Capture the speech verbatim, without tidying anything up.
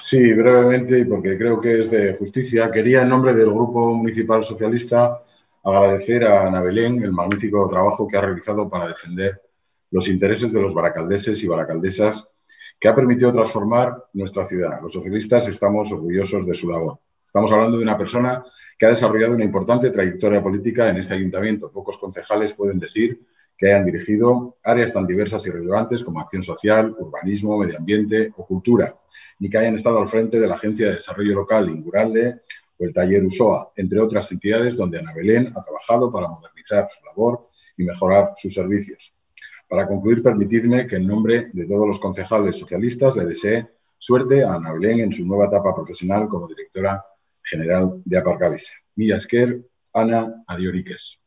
Sí, brevemente, y porque creo que es de justicia, quería en nombre del Grupo Municipal Socialista agradecer a Ana Belén el magnífico trabajo que ha realizado para defender los intereses de los baracaldeses y baracaldesas, que ha permitido transformar nuestra ciudad. Los socialistas estamos orgullosos de su labor. Estamos hablando de una persona que ha desarrollado una importante trayectoria política en este ayuntamiento. Pocos concejales pueden decir que hayan dirigido áreas tan diversas y relevantes como acción social, urbanismo, medio ambiente o cultura, ni que hayan estado al frente de la Agencia de Desarrollo Local Inguralde o el Taller Usoa, entre otras entidades donde Ana Belén ha trabajado para modernizar su labor y mejorar sus servicios. Para concluir, permitidme que en nombre de todos los concejales socialistas le desee suerte a Ana Belén en su nueva etapa profesional como directora general de Aparcabisa. Mila esker, Ana Adiorikez.